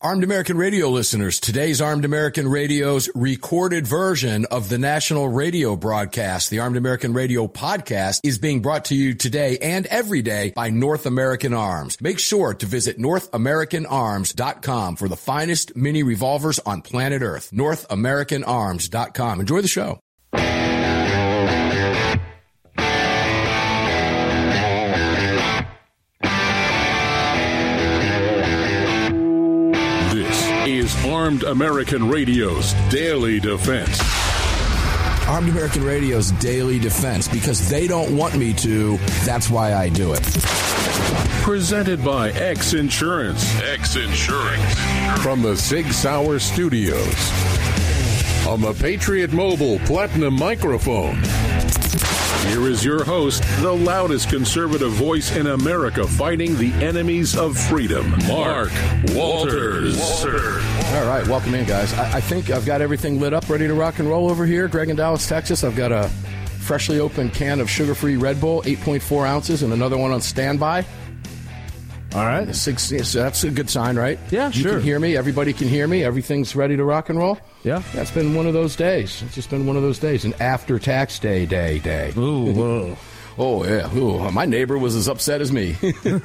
Armed American Radio listeners, today's Armed American Radio's recorded version of the national radio broadcast, the Armed American Radio podcast, is being brought to you today and every day by North American Arms. Make sure to visit NorthAmericanArms.com for the finest mini revolvers on planet Earth. NorthAmericanArms.com. Enjoy the show. Armed American Radio's Daily Defense. Armed American Radio's Daily Defense, because they don't want me to, that's why I do it. Presented by X Insurance. X Insurance. From the Sig Sauer Studios. On the Patriot Mobile Platinum Microphone. Here is your host, the loudest conservative voice in America fighting the enemies of freedom, Mark Walters. All right, welcome in, guys. I think I've got everything lit up, ready to rock and roll over here. Greg in Dallas, Texas. I've got a freshly opened can of sugar-free Red Bull, 8.4 ounces, and another one on standby. All right. So that's a good sign, right? Yeah, sure. You can hear me. Everybody can hear me. Everything's ready to rock and roll. Yeah. That's been one of those days. It's just been one of those days. An after tax day. Ooh, whoa. Oh, yeah. Ooh, my neighbor was as upset as me.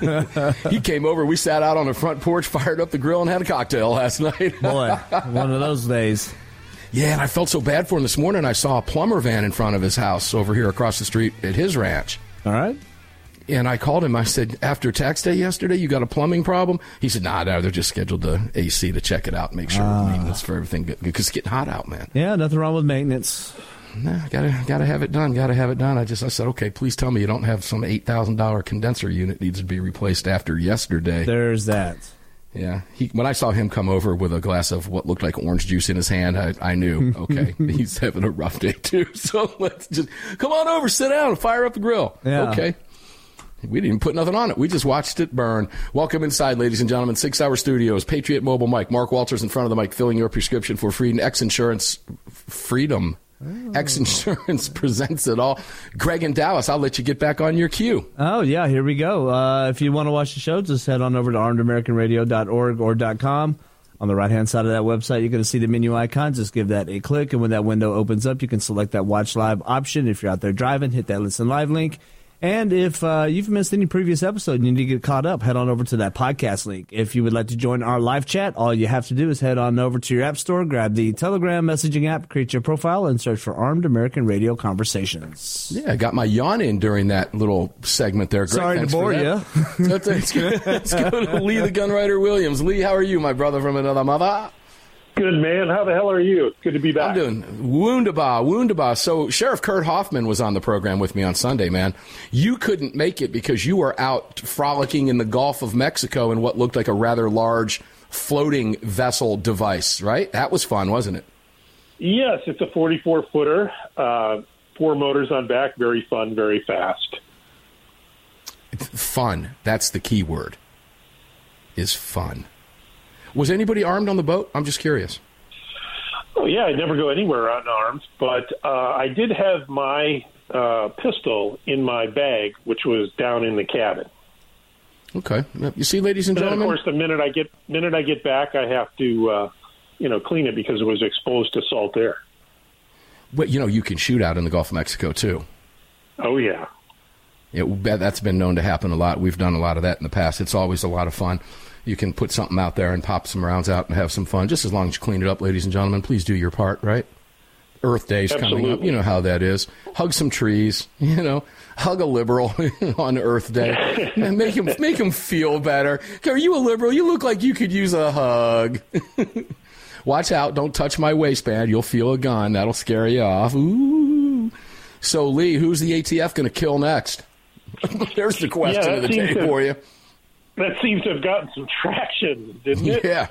He came over. We sat out on the front porch, fired up the grill, and had a cocktail last night. Boy, one of those days. Yeah, and I felt so bad for him this morning. I saw a plumber van in front of his house over here across the street at his ranch. All right. And I called him. I said, after tax day yesterday, you got a plumbing problem? He said, nah, they're just scheduled the AC to check it out and make sure maintenance for everything good. Because it's getting hot out, man. Yeah, nothing wrong with maintenance. Nah, gotta have it done. I said, okay, please tell me you don't have some $8,000 condenser unit needs to be replaced after yesterday. There's that. Yeah. When I saw him come over with a glass of what looked like orange juice in his hand, I knew, okay, he's having a rough day too. So let's just come on over, sit down, and fire up the grill. Yeah. Okay. We didn't even put nothing on it. We just watched it burn. Welcome inside, ladies and gentlemen. 6 Sauer Studios, Patriot Mobile Mic. Mark Walters in front of the mic, filling your prescription for freedom. X Insurance Freedom. Oh. X Insurance presents it all. Greg in Dallas, I'll let you get back on your cue. Oh, yeah, here we go. If you want to watch the show, just head on over to armedamericanradio.org or .com. On the right-hand side of that website, you're going to see the menu icon. Just give that a click, and when that window opens up, you can select that Watch Live option. If you're out there driving, hit that Listen Live link. And if you've missed any previous episode and you need to get caught up, head on over to that podcast link. If you would like to join our live chat, all you have to do is head on over to your app store, grab the Telegram messaging app, create your profile, and search for Armed American Radio Conversations. Yeah, I got my yawn in during that little segment there. Greg, sorry to bore you. Let's go to Lee the Gunwriter Williams. Lee, how are you, my brother from another mother? Good, man. How the hell are you? Good to be back. I'm doing woundaba. So Sheriff Kurt Hoffman was on the program with me on Sunday, man. You couldn't make it because you were out frolicking in the Gulf of Mexico in what looked like a rather large floating vessel device, right? That was fun, wasn't it? Yes, it's a 44-footer, 4 motors on back, very fun, very fast. Fun. That's the key word, is fun. Was anybody armed on the boat? I'm just curious. Oh, yeah, I'd never go anywhere unarmed, but I did have my pistol in my bag, which was down in the cabin. Okay. You see, ladies and gentlemen? Then, of course, the minute I get back, I have to clean it because it was exposed to salt air. But, you can shoot out in the Gulf of Mexico, too. Oh, yeah. That's been known to happen a lot. We've done a lot of that in the past. It's always a lot of fun. You can put something out there and pop some rounds out and have some fun, just as long as you clean it up, ladies and gentlemen. Please do your part, right? Earth Day's coming up. You know how that is. Hug some trees, hug a liberal on Earth Day. Make him feel better. Are you a liberal? You look like you could use a hug. Watch out. Don't touch my waistband. You'll feel a gun. That'll scare you off. Ooh. So, Lee, who's the ATF going to kill next? There's the question of the day for you. That seems to have gotten some traction, didn't it? Yeah.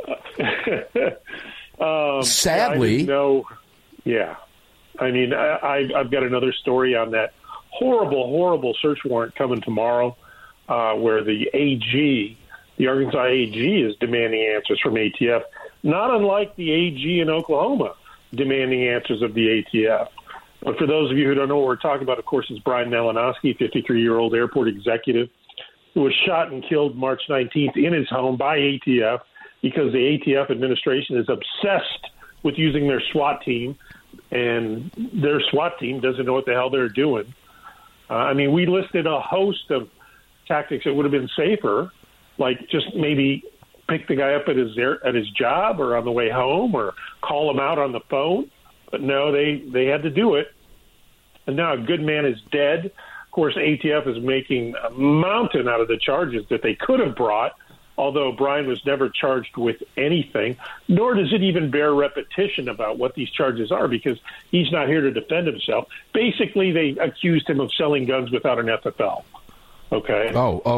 Sadly. Yeah. I mean, I've got another story on that horrible search warrant coming tomorrow where the AG, the Arkansas AG, is demanding answers from ATF, not unlike the AG in Oklahoma demanding answers of the ATF. But for those of you who don't know what we're talking about, of course, it's Brian Malinowski, 53-year-old airport executive, who was shot and killed March 19th in his home by ATF because the ATF administration is obsessed with using their SWAT team, and their SWAT team doesn't know what the hell they're doing. I mean, we listed a host of tactics that would have been safer, like just maybe pick the guy up at his job or on the way home or call him out on the phone. But no, they had to do it. And now a good man is dead. Of course, ATF is making a mountain out of the charges that they could have brought, although Brian was never charged with anything, nor does it even bear repetition about what these charges are, because he's not here to defend himself. Basically, they accused him of selling guns without an FFL. Okay.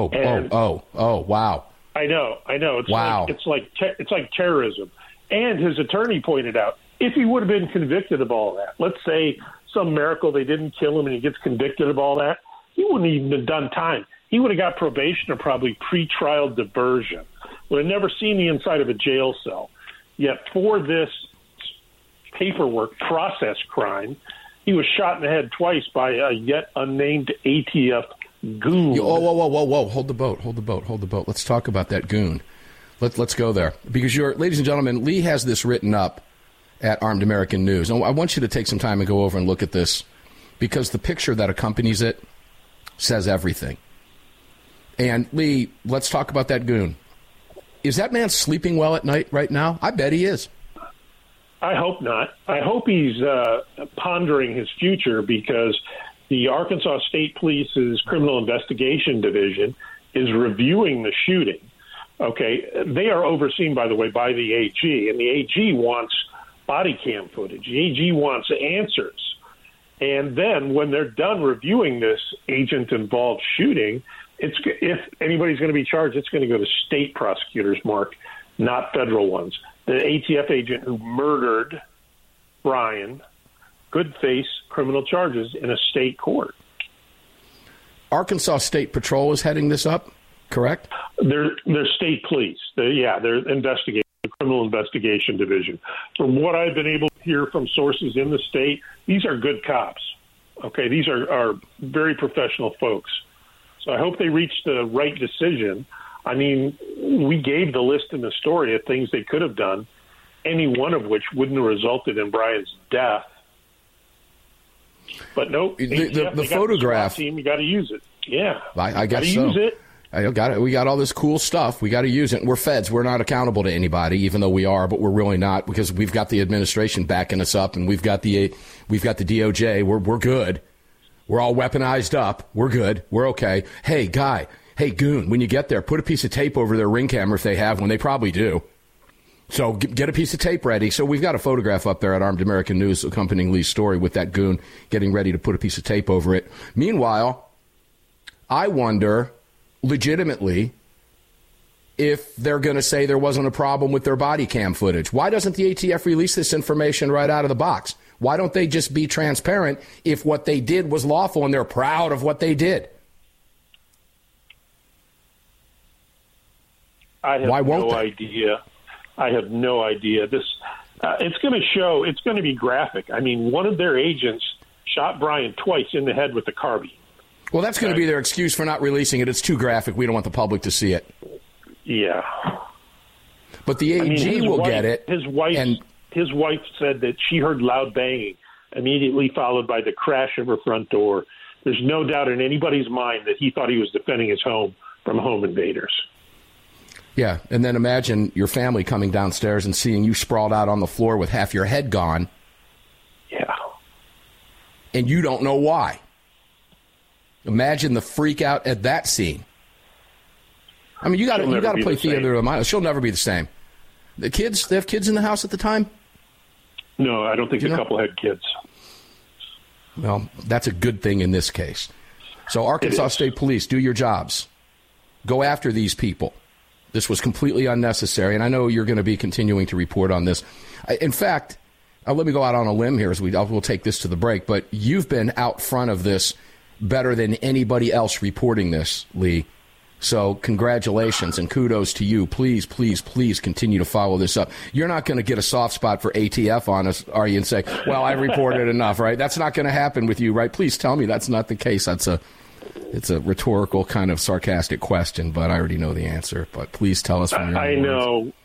Oh, wow. I know. It's wow. It's like terrorism. And his attorney pointed out, if he would have been convicted of all that, let's say some miracle they didn't kill him and he gets convicted of all that, he wouldn't even have done time. He would have got probation or probably pretrial diversion. Would have never seen the inside of a jail cell. Yet for this paperwork process crime, he was shot in the head twice by a yet unnamed ATF goon. Whoa. Hold the boat. Let's talk about that goon. Let's go there. Because ladies and gentlemen, Lee has this written up at Armed American News. And I want you to take some time and go over and look at this, because the picture that accompanies it says everything. And, Lee, let's talk about that goon. Is that man sleeping well at night right now? I bet he is. I hope not. I hope he's pondering his future, because the Arkansas State Police's Criminal Investigation Division is reviewing the shooting. Okay, they are overseen, by the way, by the AG, and the AG wants body cam footage. The AG wants answers. And then when they're done reviewing this agent-involved shooting, if anybody's going to be charged, it's going to go to state prosecutors, Mark, not federal ones. The ATF agent who murdered Brian could face criminal charges in a state court. Arkansas State Patrol is heading this up, correct? They're state police. They're investigating. The Criminal Investigation Division. From what I've been able to hear from sources in the state, these are good cops. Okay, these are very professional folks. So I hope they reach the right decision. I mean, we gave the list in the story of things they could have done, any one of which wouldn't have resulted in Brian's death. But nope, the photograph team, you got to use it. Yeah, I guess so. Use it. We got all this cool stuff. We got to use it. We're feds. We're not accountable to anybody, even though we are, but we're really not, because we've got the administration backing us up, and we've got the DOJ. We're good. We're all weaponized up. We're good. We're okay. Hey, goon, when you get there, put a piece of tape over their ring camera if they have one. They probably do. So get a piece of tape ready. So we've got a photograph up there at Armed American News accompanying Lee's story with that goon getting ready to put a piece of tape over it. Meanwhile, I wonder legitimately if they're going to say there wasn't a problem with their body cam footage. Why doesn't the ATF release this information right out of the box? Why don't they just be transparent if what they did was lawful and they're proud of what they did? Why won't they? I have no idea. This it's going to show. It's going to be graphic. I mean, one of their agents shot Brian twice in the head with a carbine. Well, that's going to be their excuse for not releasing it. It's too graphic. We don't want the public to see it. Yeah. But the AG will get it. His wife said that she heard loud banging, immediately followed by the crash of her front door. There's no doubt in anybody's mind that he thought he was defending his home from home invaders. Yeah, and then imagine your family coming downstairs and seeing you sprawled out on the floor with half your head gone. Yeah. And you don't know why. Imagine the freak out at that scene. I mean, you got to play theater of the mind. She'll never be the same. They have kids in the house at the time? No, I don't think the couple had kids. Well, that's a good thing in this case. So Arkansas State Police, do your jobs. Go after these people. This was completely unnecessary, and I know you're going to be continuing to report on this. In fact, let me go out on a limb here as we'll take this to the break, but you've been out front of this better than anybody else reporting this, Lee. So congratulations and kudos to you. Please, please, please continue to follow this up. You're not going to get a soft spot for ATF on us, are you, and say, well, I reported enough, right? That's not going to happen with you, right? Please tell me that's not the case. It's a rhetorical kind of sarcastic question, but I already know the answer. But please tell us from your own words.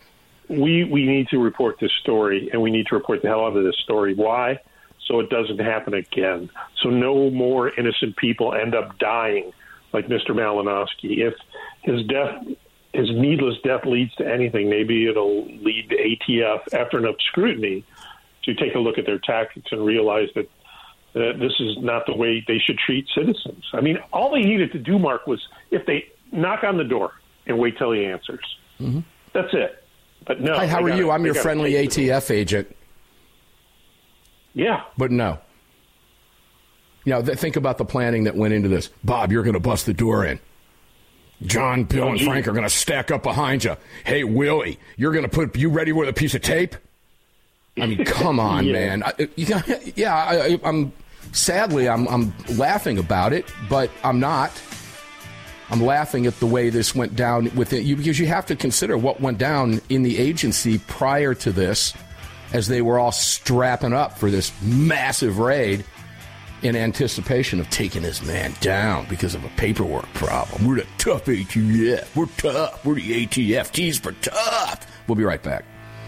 we need to report this story, and we need to report the hell out of this story. Why? So it doesn't happen again. So no more innocent people end up dying like Mr. Malinowski. If his needless death leads to anything, maybe it'll lead the ATF, after enough scrutiny, to take a look at their tactics and realize that this is not the way they should treat citizens. I mean, all they needed to do, Mark, was if they knock on the door and wait till he answers. Mm-hmm. That's it. But no. Hi, how are you? I'm your friendly ATF agent. Yeah. But no. Think about the planning that went into this. Bob, you're going to bust the door in. John, Bill, and Frank are going to stack up behind you. Hey, Willie, you're going to put you ready with a piece of tape? I mean, come on, man. I'm sadly, I'm laughing about it, but I'm not. I'm laughing at the way this went down with it, because you have to consider what went down in the agency prior to this, as they were all strapping up for this massive raid in anticipation of taking this man down because of a paperwork problem. We're the tough ATF. We're tough. We're the ATF. T's for tough. We'll be right back.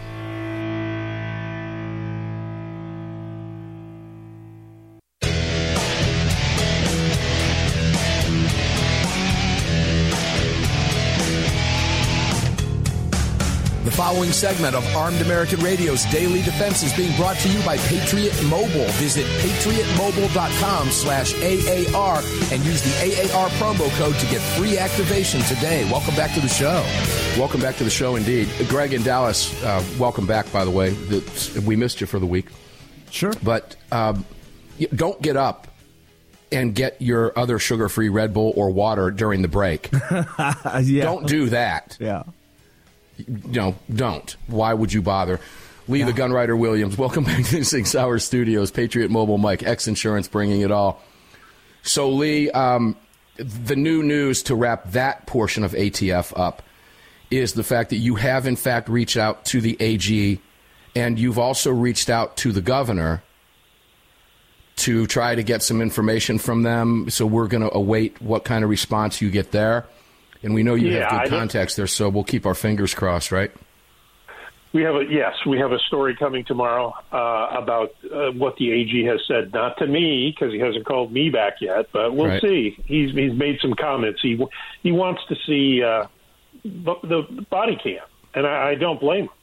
The following segment of Armed American Radio's Daily Defense is being brought to you by Patriot Mobile. Visit patriotmobile.com/AAR and use the AAR promo code to get free activation today. Welcome back to the show. Welcome back to the show, indeed. Greg in Dallas, welcome back, by the way. We missed you for the week. Sure. But don't get up and get your other sugar-free Red Bull or water during the break. Yeah. Don't do that. Yeah. Don't. Why would you bother? Lee, the Gunwriter Williams, welcome back to the 6 Hour Studios. Patriot Mobile, Mike, X Insurance, bringing it all. So, Lee, the new news to wrap that portion of ATF up is the fact that you have, in fact, reached out to the AG, and you've also reached out to the governor to try to get some information from them. So we're going to await what kind of response you get there. And we know you have good contacts there, so we'll keep our fingers crossed, right? We have a story coming tomorrow about what the AG has said. Not to me, because he hasn't called me back yet, but we'll see. He's made some comments. He wants to see the body cam, and I don't blame him.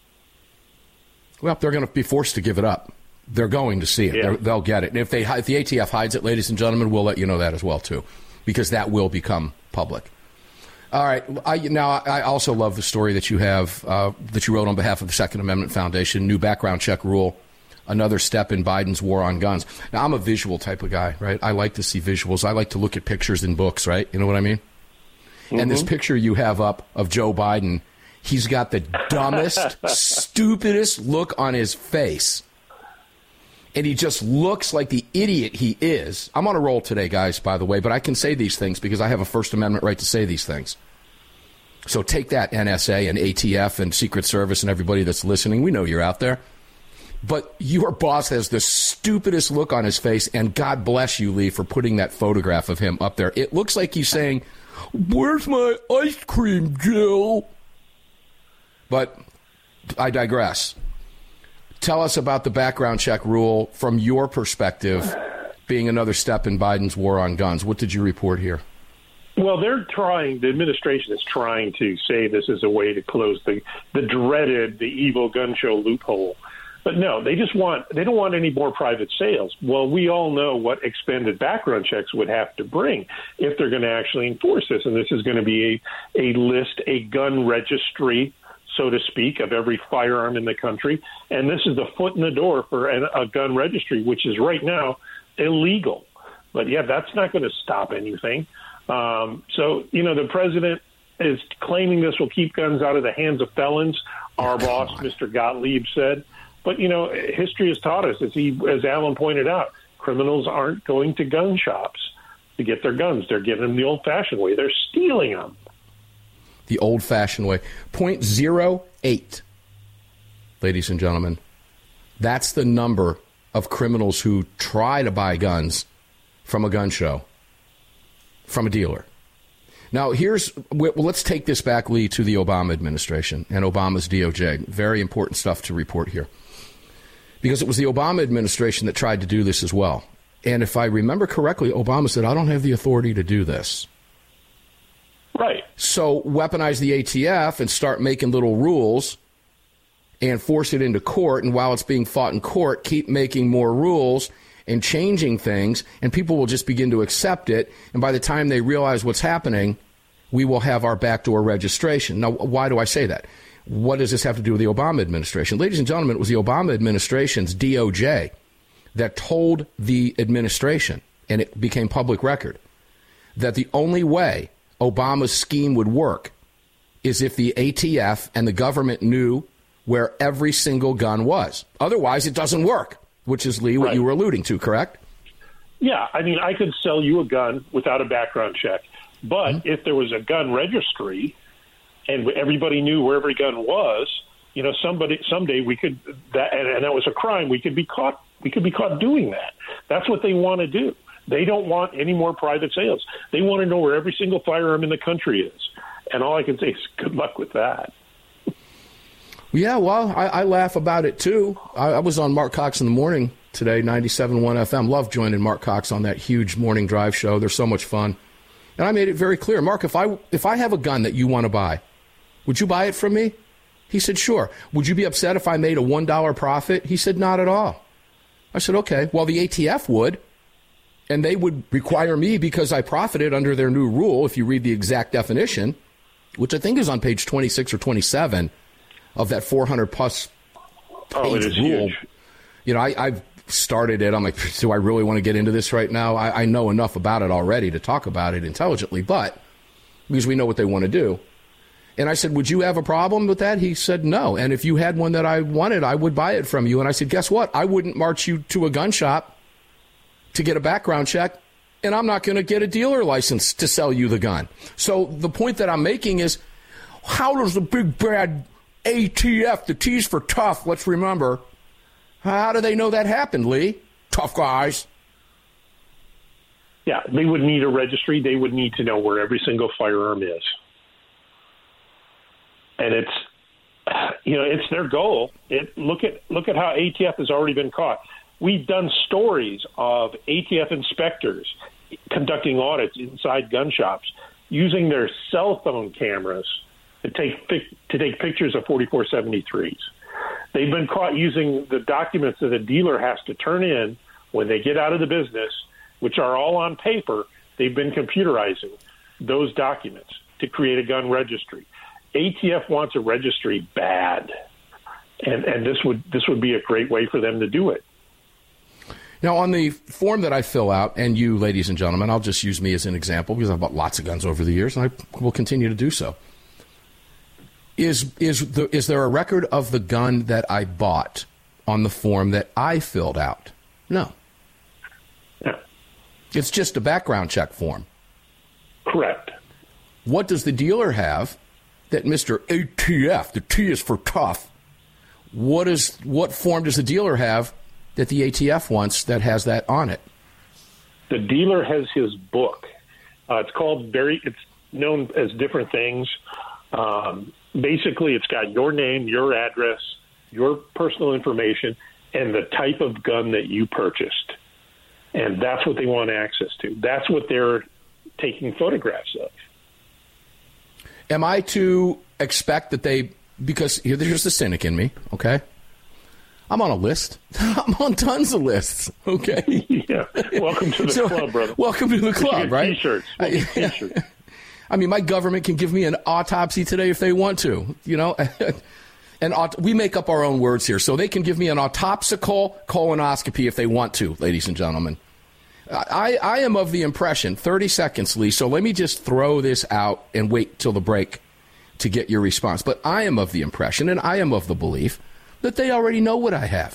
Well, they're going to be forced to give it up. They're going to see it. Yeah. They'll get it. And if the ATF hides it, ladies and gentlemen, we'll let you know that as well, too, because that will become public. All right. I also love the story that you have, that you wrote on behalf of the Second Amendment Foundation, new background check rule, another step in Biden's war on guns. Now, I'm a visual type of guy, right? I like to see visuals. I like to look at pictures in books, right? You know what I mean? Mm-hmm. And this picture you have up of Joe Biden, he's got the dumbest, stupidest look on his face. And he just looks like the idiot he is. I'm on a roll today, guys, by the way, but I can say these things because I have a First Amendment right to say these things. So take that, NSA and ATF and Secret Service and everybody that's listening. We know you're out there. But your boss has the stupidest look on his face, and God bless you, Lee, for putting that photograph of him up there. It looks like he's saying, "Where's my ice cream, Jill?" But I digress. Tell us about the background check rule from your perspective, being another step in Biden's war on guns. What did you report here? Well, the administration is trying to say this is a way to close the dreaded, the evil gun show loophole. But no, they don't want any more private sales. Well, we all know what expanded background checks would have to bring if they're going to actually enforce this. And this is going to be a list, a gun registry, so to speak, of every firearm in the country. And this is the foot in the door for a gun registry, which is right now illegal. But, yeah, that's not going to stop anything. So, the president is claiming this will keep guns out of the hands of felons. Our boss, Mr. Gottlieb, said. But, history has taught us, as Alan pointed out, criminals aren't going to gun shops to get their guns. They're getting them the old-fashioned way. They're stealing them. The old-fashioned way. 0.08, ladies and gentlemen. That's the number of criminals who try to buy guns from a gun show, from a dealer. Now, let's take this back, Lee, to the Obama administration and Obama's DOJ. Very important stuff to report here. Because it was the Obama administration that tried to do this as well. And if I remember correctly, Obama said, I don't have the authority to do this. Right. So weaponize the ATF and start making little rules and force it into court. And while it's being fought in court, keep making more rules and changing things, and people will just begin to accept it. And by the time they realize what's happening, we will have our backdoor registration. Now, why do I say that? What does this have to do with the Obama administration? Ladies and gentlemen, it was the Obama administration's DOJ that told the administration, and it became public record, that the only way Obama's scheme would work is if the ATF and the government knew where every single gun was. Otherwise, it doesn't work, which is, Lee, what you were alluding to, correct? Yeah, I mean, I could sell you a gun without a background check. But if there was a gun registry and everybody knew where every gun was, you know, someday we could, and that was a crime, we could be caught doing that. That's what they want to do. They don't want any more private sales. They want to know where every single firearm in the country is. And all I can say is good luck with that. Yeah, well, I laugh about it, too. I was on Mark Cox in the Morning today, 97.1 FM. Love joining Mark Cox on that huge morning drive show. They're so much fun. And I made it very clear, Mark, if I have a gun that you want to buy, would you buy it from me? He said, sure. Would you be upset if I made a $1 profit? He said, not at all. I said, okay. Well, the ATF would, and they would require me because I profited under their new rule, if you read the exact definition, which I think is on page 26 or 27 of that 400-plus page rule. Huge. You know, I've started it. I'm like, do I really want to get into this right now? I know enough about it already to talk about it intelligently, but because we know what they want to do. And I said, would you have a problem with that? He said, no. And if you had one that I wanted, I would buy it from you. And I said, guess what? I wouldn't march you to a gun shop to get a background check, and I'm not going to get a dealer license to sell you the gun. So the point that I'm making is, how does the big bad ATF, the T's for tough, let's remember, how do they know that happened, Lee? Tough guys. Yeah, they would need a registry. They would need to know where every single firearm is. And it's their goal. Look at how ATF has already been caught. We've done stories of ATF inspectors conducting audits inside gun shops using their cell phone cameras to take pictures of 4473s. They've been caught using the documents that a dealer has to turn in when they get out of the business, which are all on paper. They've been computerizing those documents to create a gun registry. ATF wants a registry bad, and this would be a great way for them to do it. Now, on the form that I fill out, and you, ladies and gentlemen, I'll just use me as an example because I've bought lots of guns over the years, and I will continue to do so. Is there a record of the gun that I bought on the form that I filled out? No. Yeah. It's just a background check form. Correct. What does the dealer have that Mr. ATF, the T is for tough, what form does the dealer have that the ATF wants that has that on it? The dealer has his book. It's known as different things. Basically, it's got your name, your address, your personal information, and the type of gun that you purchased. And that's what they want access to. That's what they're taking photographs of. Am I to expect that because here's the cynic in me, okay? I'm on a list. I'm on tons of lists, okay? Yeah. Welcome to the club, brother. Welcome to the club, right? T-shirts. T-shirts. I mean, my government can give me an autopsy today if they want to, you know? And we make up our own words here. So they can give me an autopsical colonoscopy if they want to, ladies and gentlemen. I am of the impression, 30 seconds, Lee, so let me just throw this out and wait till the break to get your response. But I am of the impression, and I am of the belief, that they already know what I have.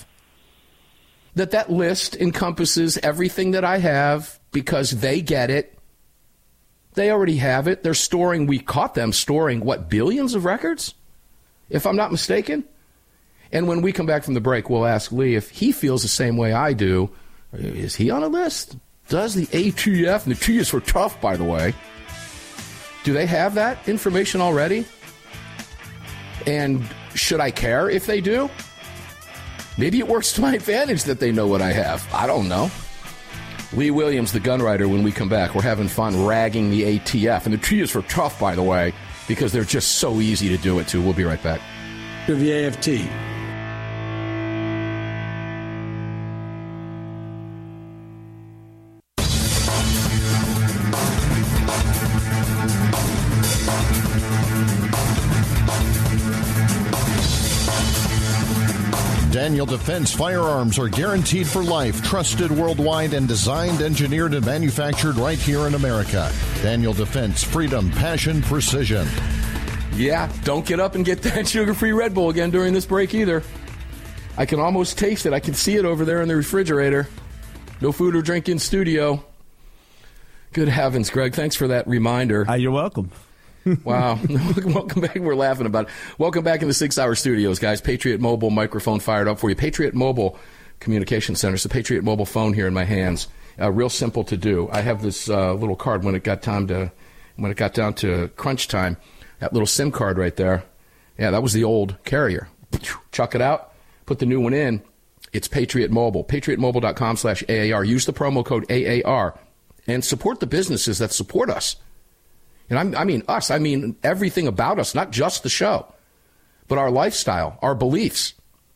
That list encompasses everything that I have because they get it. They already have it. We caught them storing, billions of records? If I'm not mistaken? And when we come back from the break, we'll ask Lee if he feels the same way I do. Is he on a list? Does the ATF, and the T is for tough, by the way, Do they have that information already? And should I care if they do? Maybe it works to my advantage that they know what I have. I don't know. Lee Williams, the gun writer, when we come back, we're having fun ragging the ATF. And the T is for tough, by the way, because they're just so easy to do it to. We'll be right back. To the AFT. Daniel Defense firearms are guaranteed for life, trusted worldwide, and designed, engineered, and manufactured right here in America. Daniel Defense, freedom, passion, precision. Yeah, don't get up and get that sugar-free Red Bull again during this break either. I can almost taste it. I can see it over there in the refrigerator. No food or drink in studio. Good heavens, Greg. Thanks for that reminder. You're welcome. Wow. Welcome back. We're laughing about it. Welcome back in the 6 Hour Studios, guys. Patriot Mobile microphone fired up for you. Patriot Mobile Communication Center. It's the Patriot Mobile phone here in my hands. Real simple to do. I have this little card when it got down to crunch time. That little SIM card right there. Yeah, that was the old carrier. Chuck it out. Put the new one in. It's Patriot Mobile. PatriotMobile.com/AAR. Use the promo code AAR and support the businesses that support us. And I mean us. I mean everything about us, not just the show, but our lifestyle, our beliefs.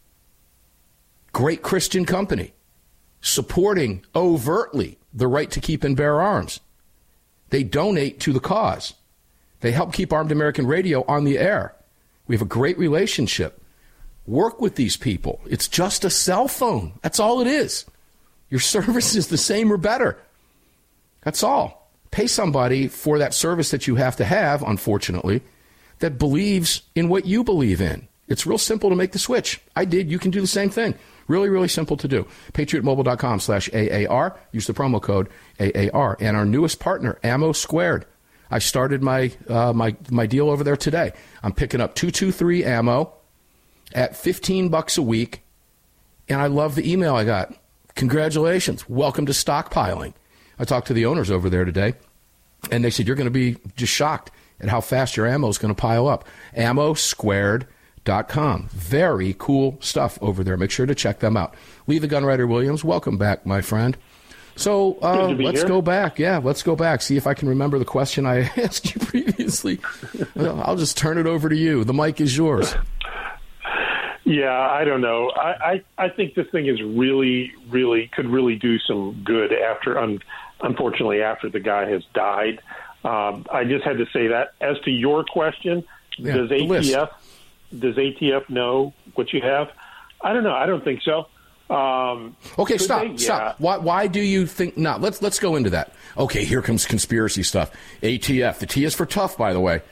Great Christian company, supporting overtly the right to keep and bear arms. They donate to the cause. They help keep Armed American Radio on the air. We have a great relationship. Work with these people. It's just a cell phone. That's all it is. Your service is the same or better. That's all. Pay somebody for that service that you have to have, unfortunately, that believes in what you believe in. It's real simple to make the switch. I did. You can do the same thing. Really, really simple to do. PatriotMobile.com/AAR. Use the promo code AAR. And our newest partner, Ammo Squared. I started my my deal over there today. I'm picking up 223 ammo at $15 a week, and I love the email I got. Congratulations. Welcome to stockpiling. I talked to the owners over there today, and they said, you're going to be just shocked at how fast your ammo is going to pile up. AmmoSquared.com. Very cool stuff over there. Make sure to check them out. Lee the Gunwriter Williams, welcome back, my friend. So let's go back. Yeah, let's go back. See if I can remember the question I asked you previously. I'll just turn it over to you. The mic is yours. Yeah, I don't know. I think this thing is could really do some good unfortunately, after the guy has died. I just had to say that. As to your question, does ATF know what you have? I don't know. I don't think so. Okay, stop. Why do you think not? Let's go into that. Okay, here comes conspiracy stuff. ATF. The T is for tough, by the way.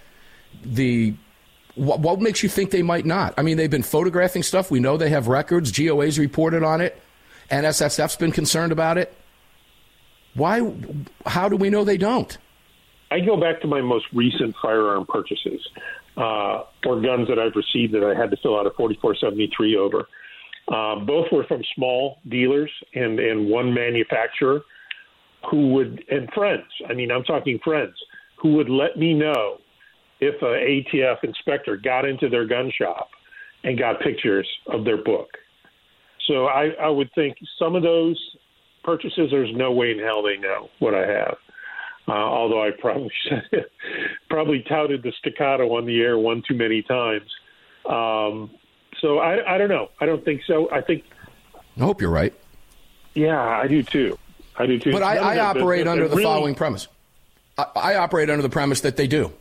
What makes you think they might not? I mean, they've been photographing stuff. We know they have records. GOA's reported on it. NSSF's been concerned about it. Why? How do we know they don't? I go back to my most recent firearm purchases or guns that I've received that I had to fill out a 4473 over. Both were from small dealers and one manufacturer who would, and friends, I mean, I'm talking friends, who would let me know if an ATF inspector got into their gun shop and got pictures of their book. So I would think some of those purchases, there's no way in hell they know what I have. Although I probably touted the staccato on the air one too many times. So I don't know. I don't think so. I hope you're right. Yeah, I do too. But I operate under the following premise. I operate under the premise that they do.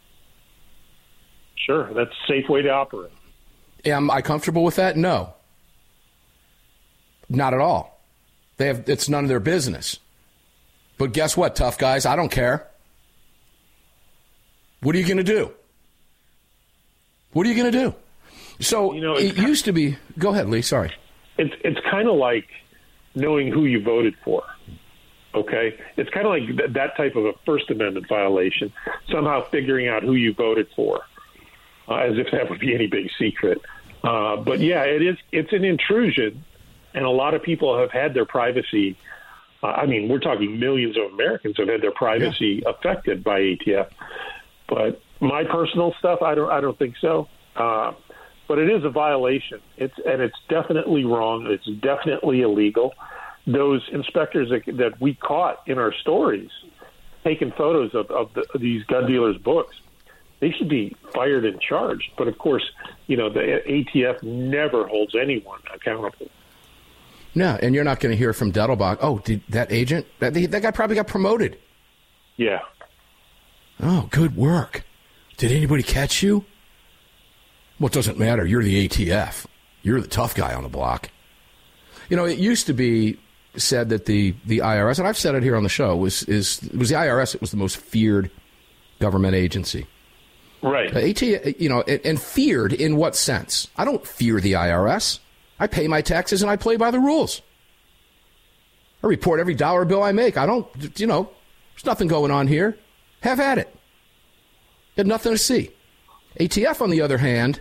Sure, that's a safe way to operate. Am I comfortable with that? No. Not at all. It's none of their business. But guess what, tough guys? I don't care. What are you going to do? What are you going to do? So it used to be. Go ahead, Lee. Sorry. It's kind of like knowing who you voted for. Okay, it's kind of like that type of a First Amendment violation. Somehow figuring out who you voted for, as if that would be any big secret. But yeah, it is. It's an intrusion, and a lot of people have had their privacy. I mean, we're talking millions of Americans have had their privacy affected by ATF. But my personal stuff, I don't think so. But it is a violation. It's definitely wrong. It's definitely illegal. Those inspectors that we caught in our stories, taking photos of these gun dealers' books, they should be fired and charged. But of course, the ATF never holds anyone accountable. No, and you're not going to hear from Dettelbach, oh, did that agent, that guy probably got promoted. Yeah. Oh, good work. Did anybody catch you? Well, it doesn't matter. You're the ATF. You're the tough guy on the block. It used to be said that the IRS, and I've said it here on the show, was the IRS. It was the most feared government agency. Right. And feared in what sense? I don't fear the IRS. I pay my taxes and I play by the rules. I report every dollar bill I make. I don't, there's nothing going on here. Have at it. Got nothing to see. ATF, on the other hand,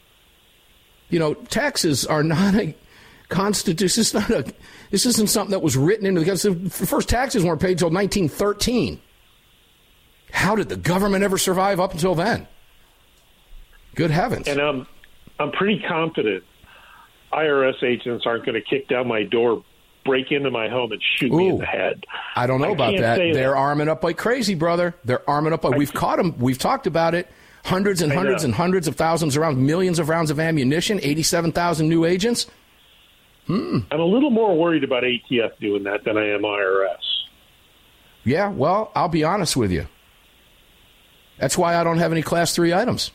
taxes are not a constitution. This isn't something that was written into the first taxes weren't paid until 1913. How did the government ever survive up until then? Good heavens. And I'm pretty confident IRS agents aren't going to kick down my door, break into my home, and shoot me in the head. I don't know about that. They're arming up like crazy, brother. They're arming up. We've caught them. We've talked about it. Hundreds and hundreds and hundreds of thousands of rounds, millions of rounds of ammunition, 87,000 new agents. I'm a little more worried about ATF doing that than I am IRS. Yeah, well, I'll be honest with you. That's why I don't have any Class 3 items.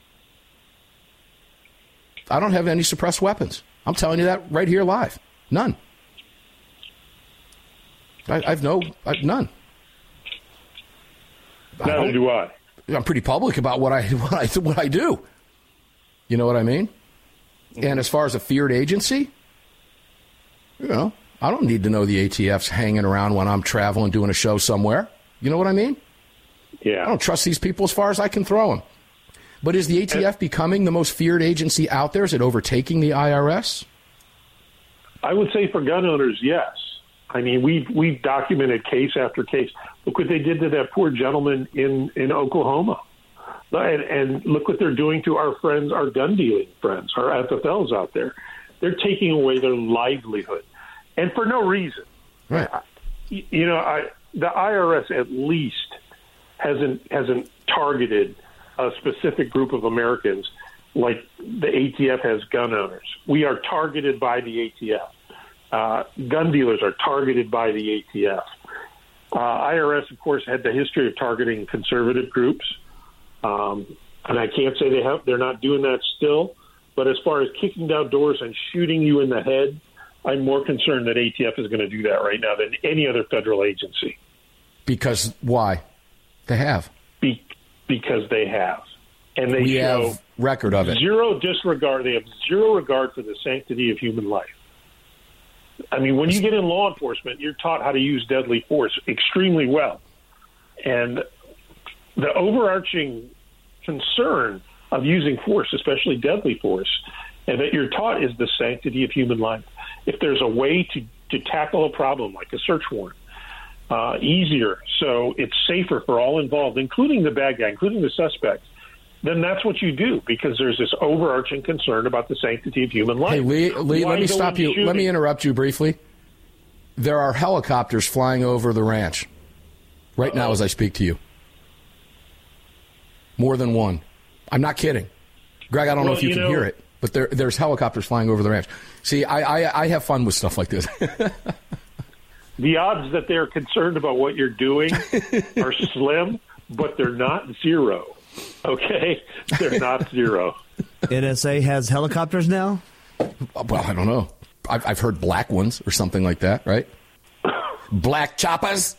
I don't have any suppressed weapons. I'm telling you that right here live. None. I've none. Neither do I. I'm pretty public about what I do. You know what I mean? And as far as a feared agency, I don't need to know the ATF's hanging around when I'm traveling doing a show somewhere. You know what I mean? Yeah. I don't trust these people as far as I can throw them. But is the ATF becoming the most feared agency out there? Is it overtaking the IRS? I would say for gun owners, yes. I mean, we've documented case after case. Look what they did to that poor gentleman in Oklahoma. And look what they're doing to our friends, our gun dealing friends, our FFLs out there. They're taking away their livelihood. And for no reason. Right. The IRS at least hasn't targeted a specific group of Americans like the ATF has gun owners. We are targeted by the ATF. Gun dealers are targeted by the ATF. IRS, of course, had the history of targeting conservative groups, and I can't say they're not doing that still. But as far as kicking down doors and shooting you in the head, I'm more concerned that ATF is going to do that right now than any other federal agency. Because why? They have. Because they have, and they have record of it. Zero disregard. They have zero regard for the sanctity of human life. I mean, when you get in law enforcement, you're taught how to use deadly force extremely well. And the overarching concern of using force, especially deadly force, and that you're taught is the sanctity of human life. If there's a way to tackle a problem like a search warrant, easier, so it's safer for all involved, including the bad guy, including the suspects, then that's what you do, because there's this overarching concern about the sanctity of human life. Hey, Lee, let me stop you. Let me interrupt you briefly. There are helicopters flying over the ranch right now as I speak to you. More than one. I'm not kidding. Greg, I don't know if you can hear it, but there's helicopters flying over the ranch. See, I have fun with stuff like this. The odds that they're concerned about what you're doing are slim, but they're not zero. Okay? They're not zero. NSA has helicopters now? Well, I don't know. I've heard black ones or something like that, right? Black choppers?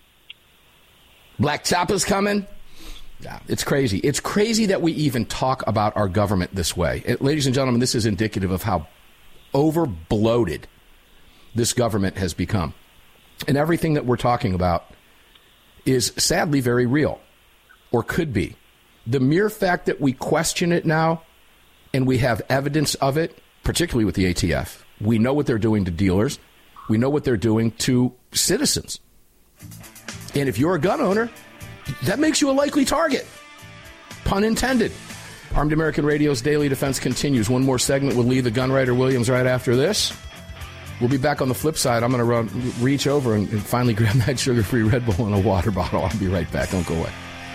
Black choppers coming? Yeah, it's crazy. It's crazy that we even talk about our government this way. Ladies and gentlemen, this is indicative of how over-bloated this government has become. And everything that we're talking about is sadly very real, or could be. The mere fact that we question it now and we have evidence of it, particularly with the ATF, we know what they're doing to dealers. We know what they're doing to citizens. And if you're a gun owner, that makes you a likely target. Pun intended. Armed American Radio's Daily Defense continues. One more segment with Lee the Gunwriter Williams right after this. We'll be back on the flip side. I'm going to reach over and finally grab that sugar-free Red Bull in a water bottle. I'll be right back. Don't go away.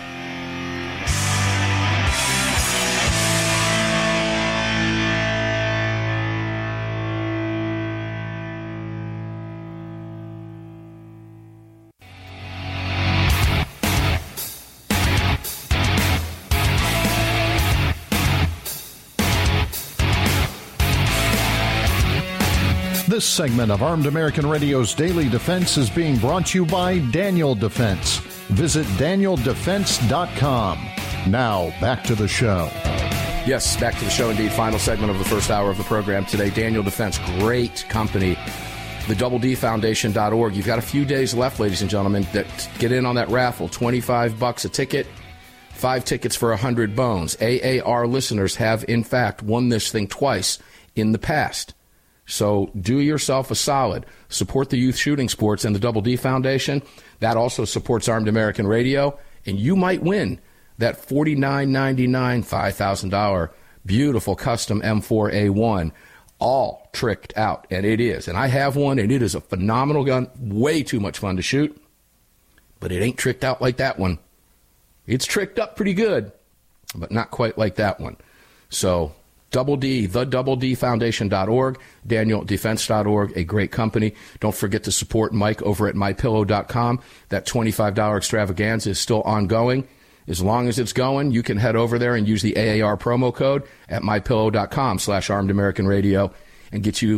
This segment of Armed American Radio's Daily Defense is being brought to you by Daniel Defense. Visit DanielDefense.com. Now, back to the show. Yes, back to the show indeed. Final segment of the first hour of the program today. Daniel Defense, great company. The DoubleDFoundation.org. You've got a few days left, ladies and gentlemen, that get in on that raffle. $25 a ticket, 5 tickets for 100 bones. AAR listeners have, in fact, won this thing twice in the past. So do yourself a solid. Support the youth shooting sports and the Double D Foundation. That also supports Armed American Radio. And you might win that $49.99 $5,000 beautiful custom M4A1, all tricked out. And it is. And I have one, and it is a phenomenal gun. Way too much fun to shoot. But it ain't tricked out like that one. It's tricked up pretty good, but not quite like that one. So Double D, the DoubleDFoundation.org, DanielDefense.org, a great company. Don't forget to support Mike over at MyPillow.com. That $25 extravaganza is still ongoing. As long as it's going, you can head over there and use the AAR promo code at MyPillow.com/ArmedAmericanRadio and get you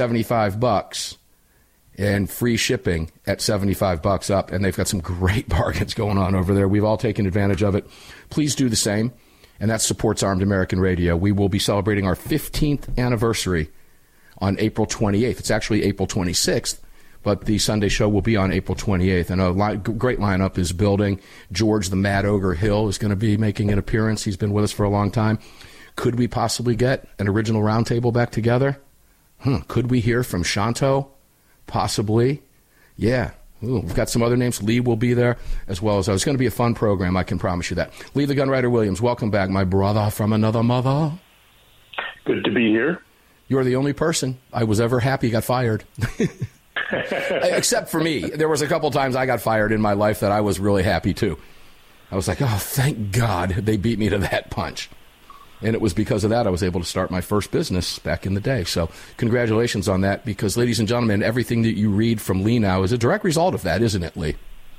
$75 and free shipping at $75 up. And they've got some great bargains going on over there. We've all taken advantage of it. Please do the same. And that supports Armed American Radio. We will be celebrating our 15th anniversary on April 28th. It's actually April 26th, but the Sunday show will be on April 28th. And a great lineup is building. George the Mad Ogre Hill is going to be making an appearance. He's been with us for a long time. Could we possibly get an original roundtable back together? Could we hear from Shanto? Possibly. Yeah. Ooh, we've got some other names. Lee will be there as well as It's going to be a fun program, I can promise you that. Lee the Gunwriter Williams, welcome back, my brother from another mother. Good to be here. You're the only person I was ever happy got fired. Except for me. There was a couple times I got fired in my life that I was really happy, too. I was like, oh, thank God they beat me to that punch. And it was because of that I was able to start my first business back in the day. So congratulations on that, because, ladies and gentlemen, everything that you read from Lee now is a direct result of that, isn't it, Lee?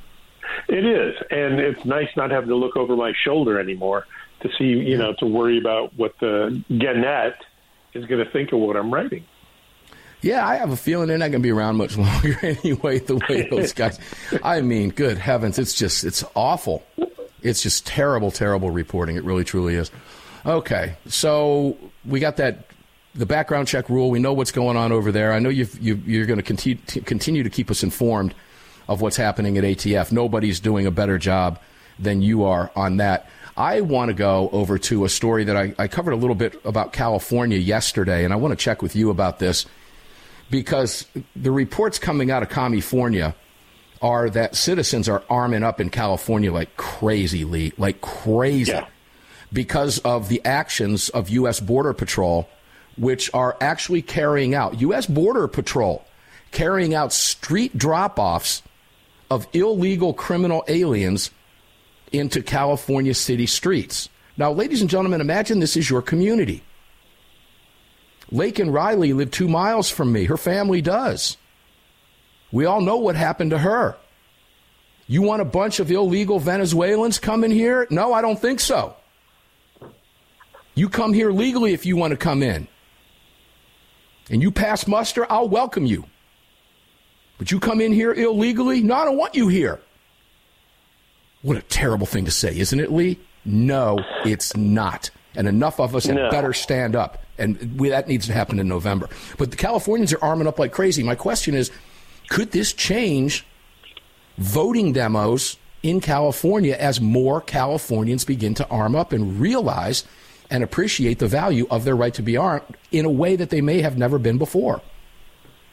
It is. And it's nice not having to look over my shoulder anymore to see, to worry about what the Gannett is going to think of what I'm writing. Yeah, I have a feeling they're not going to be around much longer anyway, the way those guys. I mean, good heavens, it's awful. It's just terrible, terrible reporting. It really, truly is. Okay, so we got the background check rule. We know what's going on over there. I know you're going to continue to keep us informed of what's happening at ATF. Nobody's doing a better job than you are on that. I want to go over to a story that I covered a little bit about California yesterday, and I want to check with you about this, because the reports coming out of California are that citizens are arming up in California like crazy, Lee, like crazy. Yeah. Because of the actions of U.S. Border Patrol, which are actually carrying out, U.S. Border Patrol carrying out street drop-offs of illegal criminal aliens into California city streets. Now, ladies and gentlemen, imagine this is your community. Lake and Riley live 2 miles from me. Her family does. We all know what happened to her. You want a bunch of illegal Venezuelans coming here? No, I don't think so. You come here legally if you want to come in. And you pass muster, I'll welcome you. But you come in here illegally? No, I don't want you here. What a terrible thing to say, isn't it, Lee? No, it's not. And enough of us had better stand up. And that needs to happen in November. But the Californians are arming up like crazy. My question is, could this change voting demos in California as more Californians begin to arm up and realize and appreciate the value of their right to be armed in a way that they may have never been before?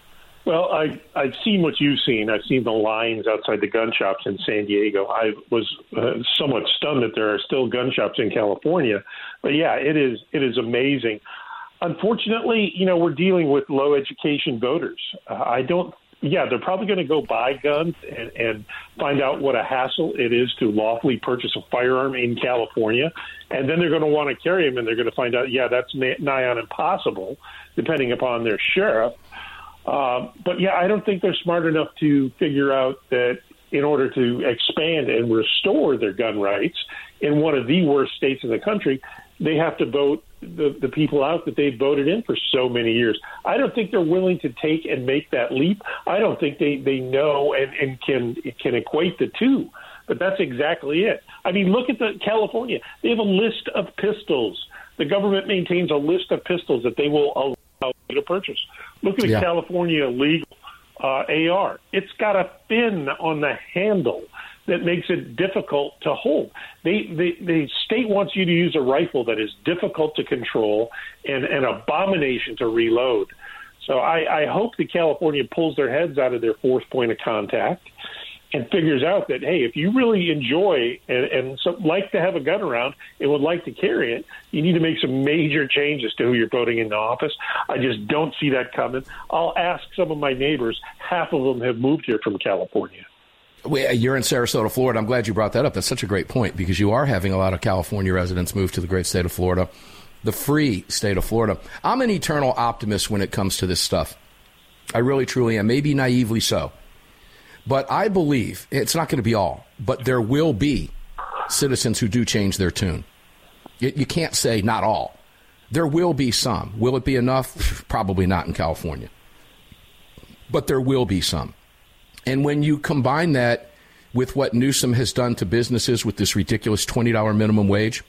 Well, I've seen what you've seen. I've seen the lines outside the gun shops in San Diego. I was somewhat stunned that there are still gun shops in California. But, yeah, it is amazing. Unfortunately, we're dealing with low education voters. They're probably going to go buy guns and find out what a hassle it is to lawfully purchase a firearm in California. And then they're going to want to carry them, and they're going to find out, that's nigh on impossible, depending upon their sheriff. But, I don't think they're smart enough to figure out that in order to expand and restore their gun rights in one of the worst states in the country, they have to vote the people out that they've voted in for so many years. I don't think they're willing to take and make that leap. I don't think they know and can equate the two. But that's exactly it. I mean, look at California. They have a list of pistols. The government maintains a list of pistols that they will allow you to purchase. Look at the California legal AR. It's got a fin on the handle that makes it difficult to hold. The state wants you to use a rifle that is difficult to control and an abomination to reload. So I hope that California pulls their heads out of their fourth point of contact and figures out that, hey, if you really enjoy and like to have a gun around and would like to carry it, you need to make some major changes to who you're voting into office. I just don't see that coming. I'll ask some of my neighbors. Half of them have moved here from California. You're in Sarasota, Florida. I'm glad you brought that up. That's such a great point because you are having a lot of California residents move to the great state of Florida, the free state of Florida. I'm an eternal optimist when it comes to this stuff. I really, truly am, maybe naively so. But I believe it's not going to be all, but there will be citizens who do change their tune. You can't say not all. There will be some. Will it be enough? Probably not in California. But there will be some. And when you combine that with what Newsom has done to businesses with this ridiculous $20 minimum wage,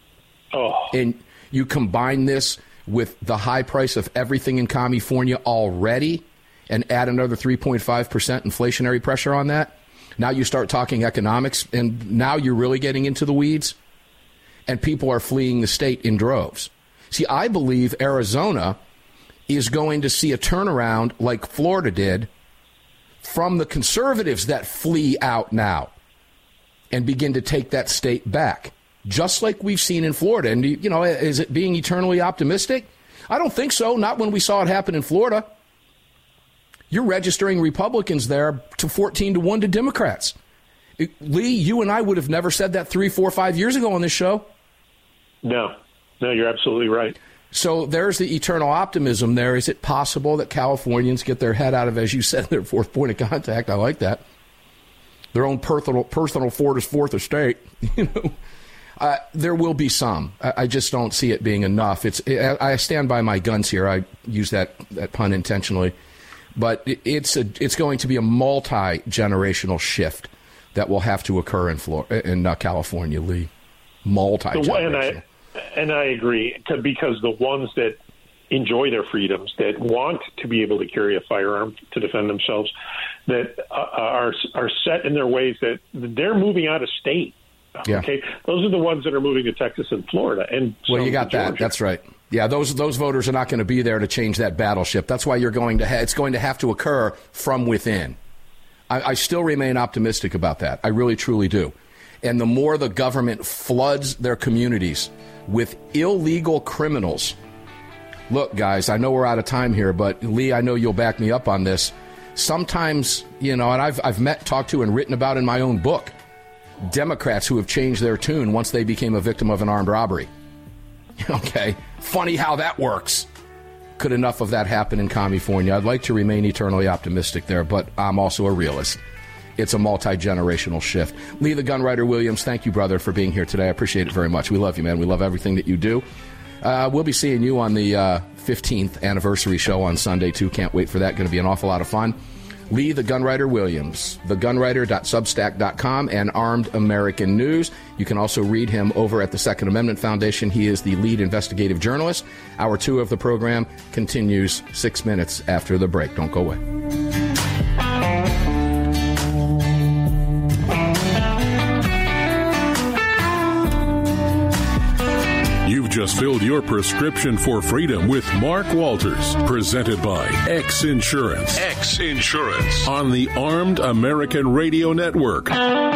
and you combine this with the high price of everything in California already, and add another 3.5% inflationary pressure on that, now you start talking economics, and now you're really getting into the weeds, and people are fleeing the state in droves. See, I believe Arizona is going to see a turnaround like Florida did from the conservatives that flee out now and begin to take that state back, just like we've seen in Florida. And, is it being eternally optimistic? I don't think so, not when we saw it happen in Florida. You're registering Republicans there to 14-1 to Democrats. Lee, you and I would have never said that 3, 4, 5 years ago on this show. No, you're absolutely right. So there's the eternal optimism there. Is it possible that Californians get their head out of, as you said, their fourth point of contact? I like that. Their own personal fourth estate. There will be some. I just don't see it being enough. I stand by my guns here. I use that pun intentionally. But it's going to be a multi-generational shift that will have to occur in California, Lee. Multi-generational. And I agree, because the ones that enjoy their freedoms, that want to be able to carry a firearm to defend themselves, that are set in their ways, that they're moving out of state. Yeah. Okay, those are the ones that are moving to Texas and Florida. And you got that. That's right. Yeah, those voters are not going to be there to change that battleship. That's why it's going to have to occur from within. I still remain optimistic about that. I really, truly do. And the more the government floods their communities with illegal criminals. Look, guys, I know we're out of time here, but Lee, I know you'll back me up on this. Sometimes, and I've met, talked to, and written about in my own book, Democrats who have changed their tune once they became a victim of an armed robbery. Okay, funny how that works. Could enough of that happen in California? I'd like to remain eternally optimistic there, but I'm also a realist. It's a multi-generational shift. Lee the Gunwriter Williams, thank you, brother, for being here today. I appreciate it very much. We love you, man. We love everything that you do. We'll be seeing you on the 15th anniversary show on Sunday, too. Can't wait for that. Going to be an awful lot of fun. Lee the Gunwriter Williams, thegunwriter.substack.com, and Armed American News. You can also read him over at the Second Amendment Foundation. He is the lead investigative journalist. Hour 2 of the program continues 6 minutes after the break. Don't go away. You've just just filled your prescription for freedom with Mark Walters, presented by X Insurance. X Insurance on the Armed American Radio Network.